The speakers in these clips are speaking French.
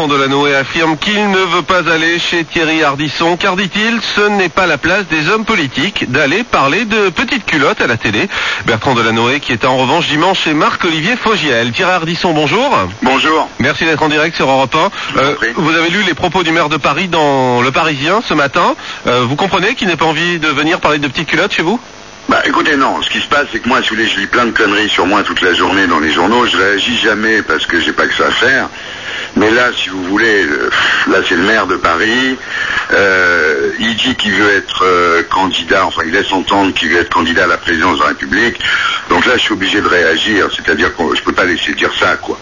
Delanoë affirme qu'il ne veut pas aller chez Thierry Ardisson, car dit-il, ce n'est pas la place des hommes politiques d'aller parler de petites culottes à la télé. Bertrand Delanoë qui était en revanche dimanche chez Marc-Olivier Fogiel. Thierry Ardisson, bonjour. Bonjour. Merci d'être en direct sur Europe 1. Vous avez lu les propos du maire de Paris dans Le Parisien ce matin. Vous comprenez qu'il n'ait pas envie de venir parler de petites culottes chez vous ? Bah écoutez, non, ce qui se passe c'est que moi, si vous voulez, je lis plein de conneries sur moi toute la journée dans les journaux, je réagis jamais parce que j'ai pas que ça à faire. Mais là, si vous voulez, là c'est le maire de Paris, il dit qu'il veut être candidat, enfin il laisse entendre qu'il veut être candidat à la présidence de la République, donc là je suis obligé de réagir, c'est-à-dire que je peux pas laisser dire ça, quoi.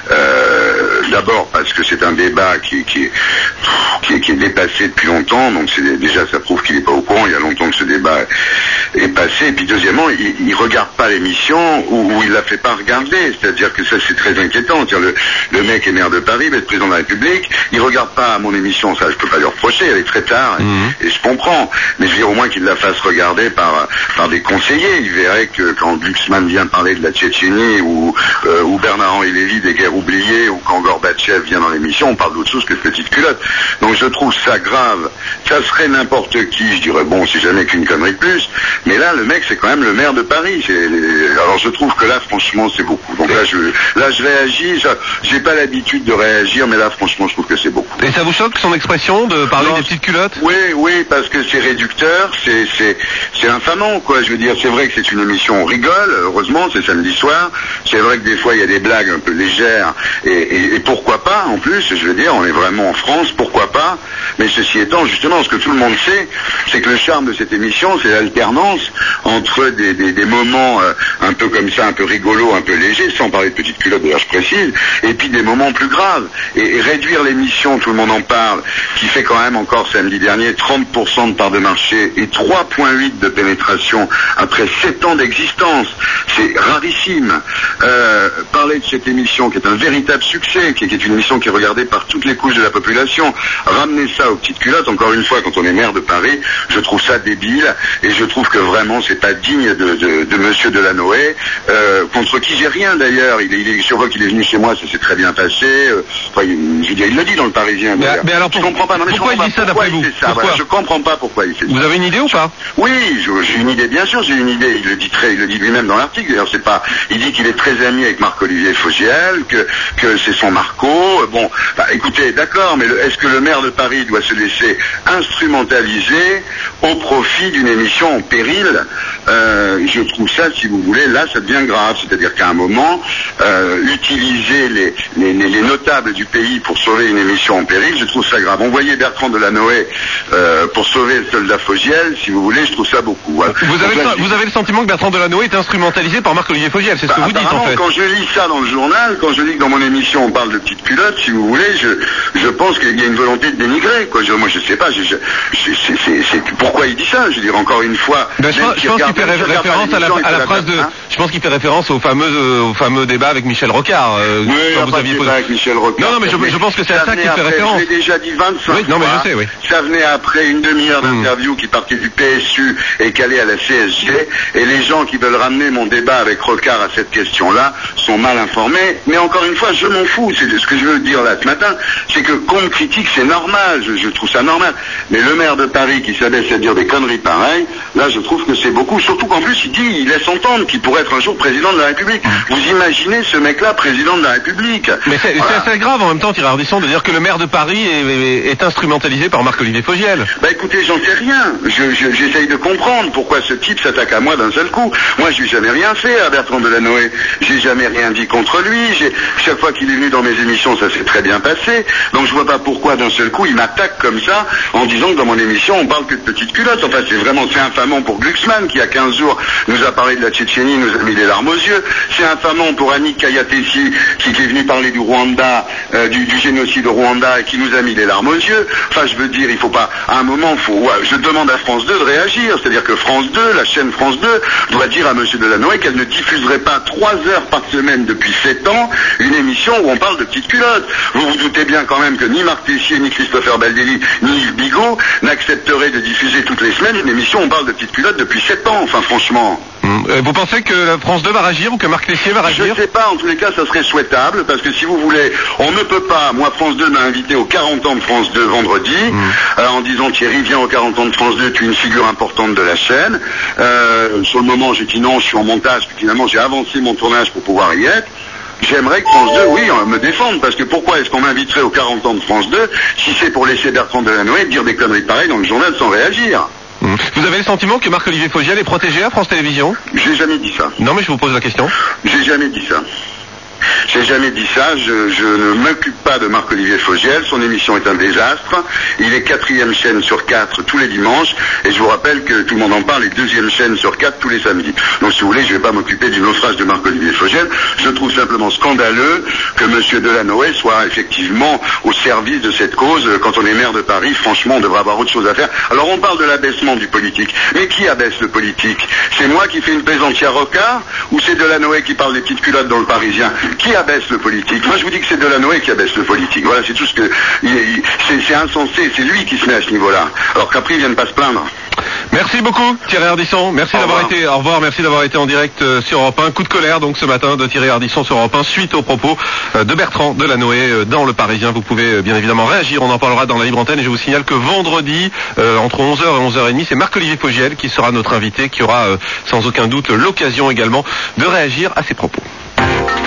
D'abord parce que c'est un débat qui est dépassé depuis longtemps, donc déjà ça prouve qu'il n'est pas au courant, il y a longtemps que ce débat est passé, et puis deuxièmement, il regarde pas l'émission ou il la fait pas regarder, c'est-à-dire que ça c'est très inquiétant, c'est-à-dire le mec est maire de Paris, il va être président de la République, il regarde pas mon émission, ça je peux pas lui reprocher, elle est très tard, et je comprends, mais je veux dire au moins qu'il la fasse regarder par des conseillers, il verrait que quand Glucksmann vient parler de la Tchétchénie, ou Bernard-Henri Lévy des guerres oubliées, ou quand Gorbatchev vient dans l'émission, on parle d'autre chose que de petites culottes. Donc je trouve ça grave. Ça serait n'importe qui, je dirais bon, c'est jamais qu'une connerie de plus, mais là le mec c'est quand même le maire de Paris. Alors je trouve que là franchement c'est beaucoup. Donc là je réagis, j'ai pas l'habitude de réagir, mais là franchement je trouve que c'est beaucoup. Et ça vous choque son expression de parler des petites culottes ? Oui, parce que c'est réducteur, c'est infamant, quoi. Je veux dire, c'est vrai que c'est une émission, on rigole, heureusement, c'est samedi soir. C'est vrai que des fois il y a des blagues un peu légères, et pourquoi pas, en plus, je veux dire, on est vraiment en France, pourquoi pas. Mais ceci étant, justement, ce que tout le monde sait, c'est que le charme de cette émission, c'est l'alternance entre des moments un peu comme ça, un peu rigolos, un peu légers, sans parler de petites culottes, d'ailleurs je précise, et puis des moments plus graves. Et réduire l'émission, tout le monde en parle, qui fait quand même encore samedi dernier 30% de part de marché et 3,8 de pénétration après 7 ans d'existence, c'est rarissime. Parler de cette émission qui est un véritable succès, qui est une émission qui est regardée par toutes les couches de la population, ramener ça aux petites culottes, encore une fois, quand on est maire de Paris, je trouve ça débile, et je trouve que vraiment c'est pas digne de monsieur Delanoë, contre qui j'ai rien d'ailleurs. Je vois qu'il est venu chez moi, ça s'est très bien passé. Il le dit dans le Parisien. Mais alors pourquoi il dit ça d'après vous ? Je comprends pas pourquoi il fait ça. Vous avez une idée ou pas ? Oui, j'ai une idée, bien sûr, j'ai une idée. Il le dit lui-même dans l'article. D'ailleurs, c'est pas. Il dit qu'il est très ami avec Marc-Olivier Fogiel, que c'est son Marco. Bon, écoutez, d'accord, mais est-ce que le maire de Paris doit se laisser instrumentaliser au profit d'une émission en péril ? Je trouve ça, si vous voulez, là, ça devient grave. C'est-à-dire qu'à un moment, utiliser les notables du pays pour sauver une émission en péril, je trouve ça grave. Envoyer Bertrand Delanoë pour sauver le soldat Fogiel, si vous voulez, je trouve ça beaucoup. Voilà. Vous avez le sentiment que Bertrand Delanoë est instrumentalisé par Marc-Olivier Fogiel, c'est ce que vous dites en fait. Quand je lis ça dans le journal, quand je lis que dans mon émission on parle de petites culottes, si vous voulez, je pense qu'il y a une volonté de dénigrer, quoi. Moi je sais pas, pourquoi il dit ça, je veux dire encore une fois. Je pense qu'il fait référence à la phrase de. Je pense qu'il fait référence au fameux débat avec Michel Rocard. Oui, vous aviez posé avec Michel Rocard. Non, mais je pense que c'est à ça qu'il fait référence. Je l'ai déjà dit 25 fois. Non, mais je sais, oui. Ça venait après une demi-heure d'interview qui partait du PSU et qui allait à la CSG, et les gens qui veulent ramener mon débat avec Rocard à cette question-là sont mal informés. Mais encore une fois, je m'en fous. C'est ce que je veux dire là ce matin, c'est que qu'on me critique, c'est normal. Je trouve ça normal. Mais le maire de Paris qui s'abaisse à dire des conneries pareilles, là, je trouve que c'est beaucoup. Surtout qu'en plus, il laisse entendre qu'il pourrait être un jour président de la République. Vous imaginez ce mec-là président de la République? Mais c'est assez grave en même temps, Thierry Ardisson, de dire que le maire de Paris est instrumentalisé par Marc-Olivier Fogiel. Écoutez, j'en sais rien. J'essaye de comprendre pourquoi ce type s'attaque à moi d'un seul coup. Moi, je lui ai jamais rien fait à Bertrand Delanoë. J'ai jamais rien dit contre lui. Chaque fois qu'il est venu dans mes émissions, ça s'est très bien passé. Donc je vois pas pourquoi d'un seul coup il m'attaque comme ça en disant que dans mon émission on parle que de petites culottes. Enfin, c'est infamant pour Glucksmann qui, il y a 15 jours, nous a parlé de la Tchétchénie, nous a mis les larmes aux yeux. C'est infamant pour Annick Kayatessi qui est venue parler du Rwanda, du génocide au Rwanda, et qui nous a mis les larmes aux yeux. Enfin, je veux dire, il faut pas, à un moment, je demande à France 2 de réagir. C'est-à-dire que France 2, la chaîne France 2, doit dire à monsieur Delanoë qu'elle ne diffuserait pas 3 heures par semaine depuis 7 ans une émission où on parle de petites culottes. Vous vous doutez bien quand même que ni Marc Tessier, ni Christopher Baldelli, ni Yves Bigot n'accepteraient de diffuser toutes les semaines une émission où on parle de petites culottes depuis 7 ans. Enfin, franchement. Vous pensez que France 2 va réagir ou que Marc Tessier va réagir? Je ne sais pas, en tous les cas, ça serait souhaitable, parce que si vous voulez, on ne peut pas, moi France 2 m'a invité aux 40 ans de France 2 vendredi, en disant Thierry, viens aux 40 ans de France 2, tu es une figure importante de la chaîne. Sur le moment, j'ai dit non, je suis en montage, puis finalement j'ai avancé mon tournage pour pouvoir y être. J'aimerais que France 2, oui, me défende, parce que pourquoi est-ce qu'on m'inviterait aux 40 ans de France 2 si c'est pour laisser Bertrand Delanoë dire des conneries pareilles dans le journal sans réagir? Vous avez le sentiment que Marc-Olivier Fogiel est protégé à France Télévisions? J'ai jamais dit ça. Non, mais je vous pose la question. J'ai jamais dit ça. J'ai jamais dit ça, je ne m'occupe pas de Marc-Olivier Fogiel, son émission est un désastre, il est 4e chaîne sur 4 tous les dimanches, et je vous rappelle que tout le monde en parle, est 2e chaîne sur 4 tous les samedis. Donc si vous voulez, je ne vais pas m'occuper du naufrage de Marc-Olivier Fogiel, je trouve simplement scandaleux que M. Delanoë soit effectivement au service de cette cause. Quand on est maire de Paris, franchement, on devrait avoir autre chose à faire. Alors on parle de l'abaissement du politique, mais qui abaisse le politique? C'est moi qui fais une plaisantière Rocard, ou c'est Delanoë qui parle des petites culottes dans le Parisien? Qui abaisse le politique? Moi je vous dis que c'est Delanoë qui abaisse le politique. Voilà, c'est tout ce que... C'est insensé, c'est lui qui se met à ce niveau-là. Alors qu'après il vient de pas se plaindre. Merci beaucoup Thierry Ardisson, merci d'avoir été, au revoir, merci d'avoir été en direct sur Europe 1. Coup de colère donc ce matin de Thierry Ardisson sur Europe 1 suite aux propos de Bertrand Delanoë dans Le Parisien. Vous pouvez bien évidemment réagir, on en parlera dans la libre antenne, et je vous signale que vendredi entre 11h et 11h30, c'est Marc-Olivier Fogiel qui sera notre invité, qui aura sans aucun doute l'occasion également de réagir à ces propos.